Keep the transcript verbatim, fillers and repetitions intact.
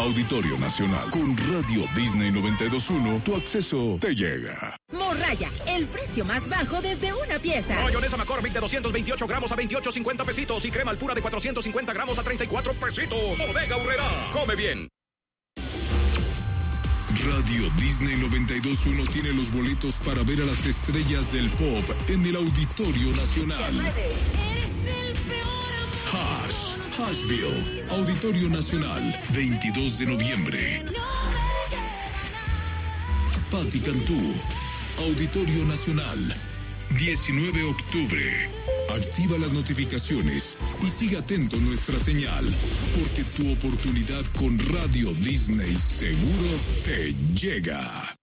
Auditorio Nacional. Con Radio Disney noventa y dos punto uno, tu acceso te llega. Morraya, el precio más bajo desde una pieza. Mayonesa McCormick de doscientos veintiocho gramos a veintiocho cincuenta pesitos y crema Alpura de cuatrocientos cincuenta gramos a treinta y cuatro pesitos. Bodega Aurrerá. Come bien. Radio Disney noventa y dos punto uno tiene los boletos para ver a las estrellas del pop en el Auditorio Nacional. Hash, Hashville, Auditorio Nacional, veintidós de noviembre. Patti Cantú, Auditorio Nacional, diecinueve de octubre. Activa las notificaciones y sigue atento a nuestra señal, porque tu oportunidad con Radio Disney seguro te llega.